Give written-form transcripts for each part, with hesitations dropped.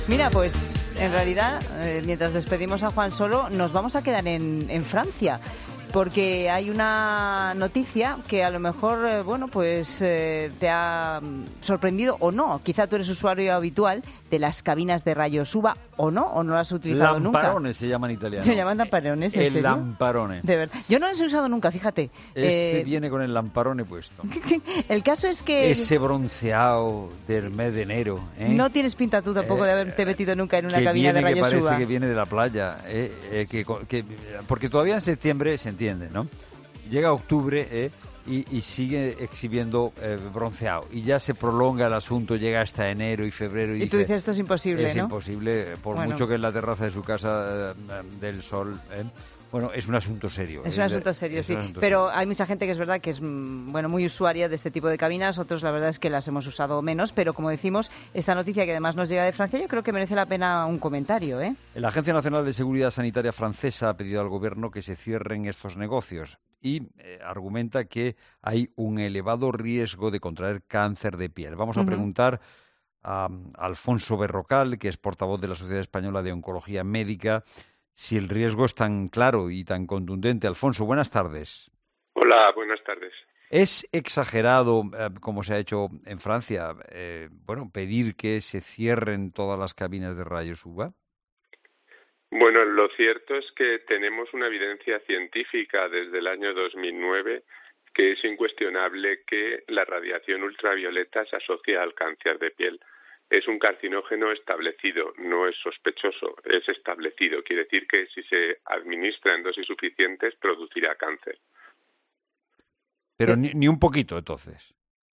Mira, pues en realidad, mientras despedimos a Juan Solo, nos vamos a quedar en Francia. Porque hay una noticia que a lo mejor, te ha sorprendido o no. Quizá tú eres usuario habitual de las cabinas de rayos UVA o no las has utilizado nunca. Lamparones se llaman en italiano. Se llaman lamparones, ¿en serio? El lamparone. De verdad. Yo no los he usado nunca, fíjate. Viene con el lamparone puesto. El caso es que... Ese bronceado del mes de enero. No tienes pinta tú tampoco de haberte metido nunca en una cabina de rayos que parece UVA. que viene de la playa. Porque todavía en septiembre se entiende, ¿no? Llega octubre y sigue exhibiendo bronceado. Y ya se prolonga el asunto, llega hasta enero y febrero. Y tú dices, esto es imposible, es ¿no? Es imposible, mucho que en la terraza de su casa del sol... Bueno, es un asunto serio. Es un asunto serio, sí. Pero hay mucha gente que es verdad que es muy usuaria de este tipo de cabinas. Otros, la verdad, es que las hemos usado menos. Pero, como decimos, esta noticia que además nos llega de Francia, yo creo que merece la pena un comentario, ¿eh? La Agencia Nacional de Seguridad Sanitaria francesa ha pedido al gobierno que se cierren estos negocios y argumenta que hay un elevado riesgo de contraer cáncer de piel. Vamos a preguntar a Alfonso Berrocal, que es portavoz de la Sociedad Española de Oncología Médica, si el riesgo es tan claro y tan contundente. Alfonso, buenas tardes. Hola, buenas tardes. ¿Es exagerado, como se ha hecho en Francia, pedir que se cierren todas las cabinas de rayos UVA? Bueno, lo cierto es que tenemos una evidencia científica desde el año 2009 que es incuestionable que la radiación ultravioleta se asocia al cáncer de piel. Es un carcinógeno establecido, no es sospechoso, es establecido. Quiere decir que si se administra en dosis suficientes producirá cáncer. Pero ni un poquito, entonces.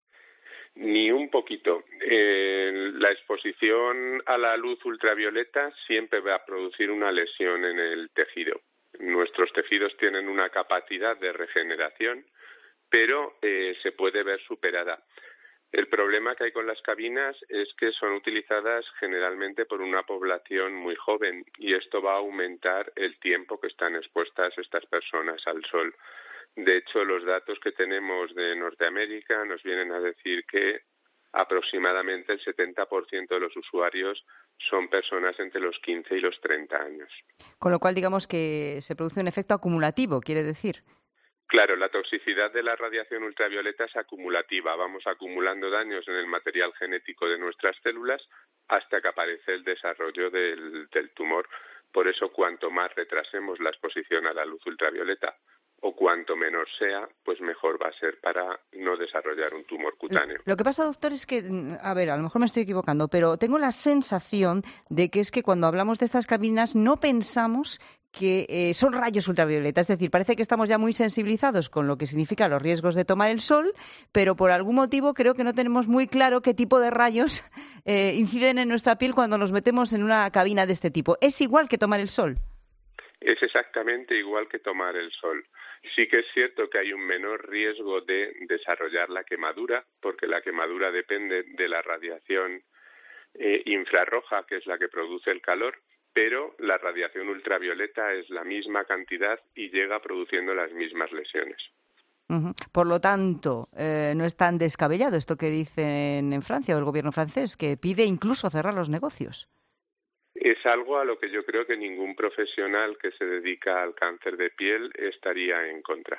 Ni un poquito. La exposición a la luz ultravioleta siempre va a producir una lesión en el tejido. Nuestros tejidos tienen una capacidad de regeneración, pero se puede ver superada. El problema que hay con las cabinas es que son utilizadas generalmente por una población muy joven y esto va a aumentar el tiempo que están expuestas estas personas al sol. De hecho, los datos que tenemos de Norteamérica nos vienen a decir que aproximadamente el 70% de los usuarios son personas entre los 15 y los 30 años. Con lo cual, digamos que se produce un efecto acumulativo, quiere decir. Claro, la toxicidad de la radiación ultravioleta es acumulativa. Vamos acumulando daños en el material genético de nuestras células hasta que aparece el desarrollo del tumor. Por eso, cuanto más retrasemos la exposición a la luz ultravioleta o cuanto menor sea, pues mejor va a ser para no desarrollar un tumor cutáneo. Lo que pasa, doctor, es que, a lo mejor me estoy equivocando, pero tengo la sensación de que es que cuando hablamos de estas cabinas no pensamos que son rayos ultravioleta. Es decir, parece que estamos ya muy sensibilizados con lo que significa los riesgos de tomar el sol, pero por algún motivo creo que no tenemos muy claro qué tipo de rayos inciden en nuestra piel cuando nos metemos en una cabina de este tipo. ¿Es igual que tomar el sol? Es exactamente igual que tomar el sol. Sí que es cierto que hay un menor riesgo de desarrollar la quemadura, porque la quemadura depende de la radiación infrarroja, que es la que produce el calor, pero la radiación ultravioleta es la misma cantidad y llega produciendo las mismas lesiones. Por lo tanto, no es tan descabellado esto que dicen en Francia o el gobierno francés, que pide incluso cerrar los negocios. Es algo a lo que yo creo que ningún profesional que se dedica al cáncer de piel estaría en contra.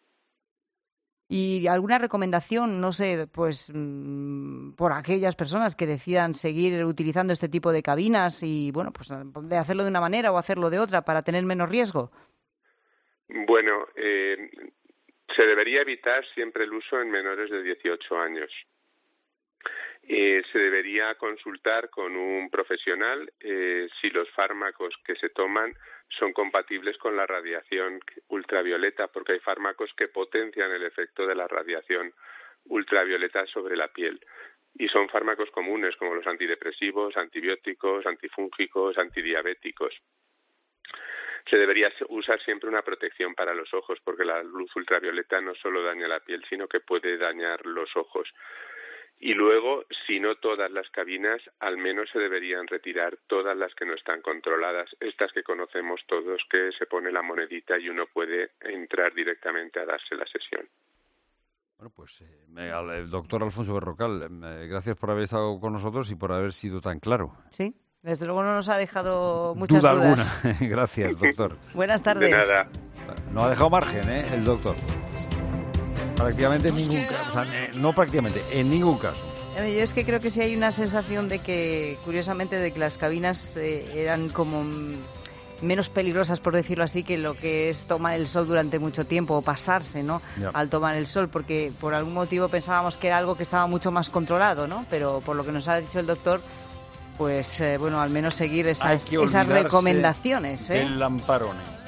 ¿Y alguna recomendación, no sé, por aquellas personas que decidan seguir utilizando este tipo de cabinas y, de hacerlo de una manera o hacerlo de otra para tener menos riesgo? Bueno, se debería evitar siempre el uso en menores de 18 años. Se debería consultar con un profesional si los fármacos que se toman son compatibles con la radiación ultravioleta, porque hay fármacos que potencian el efecto de la radiación ultravioleta sobre la piel. Y son fármacos comunes como los antidepresivos, antibióticos, antifúngicos, antidiabéticos. Se debería usar siempre una protección para los ojos, porque la luz ultravioleta no solo daña la piel, sino que puede dañar los ojos. Y luego, si no todas las cabinas, al menos se deberían retirar todas las que no están controladas. Estas que conocemos todos, que se pone la monedita y uno puede entrar directamente a darse la sesión. Bueno, pues el doctor Alfonso Berrocal, gracias por haber estado con nosotros y por haber sido tan claro. Sí, Desde luego no nos ha dejado muchas Duda dudas. alguna. Gracias, doctor. Buenas tardes. De nada. No ha dejado margen, el doctor. Prácticamente en ningún caso. O sea, no prácticamente, en ningún caso. Yo es que creo que sí hay una sensación de que, curiosamente, de que las cabinas eran como menos peligrosas, por decirlo así, que lo que es tomar el sol durante mucho tiempo o pasarse, ¿no? Ya. Al tomar el sol, porque por algún motivo pensábamos que era algo que estaba mucho más controlado, ¿no? Pero por lo que nos ha dicho el doctor, pues bueno, al menos seguir esas recomendaciones. El lamparone.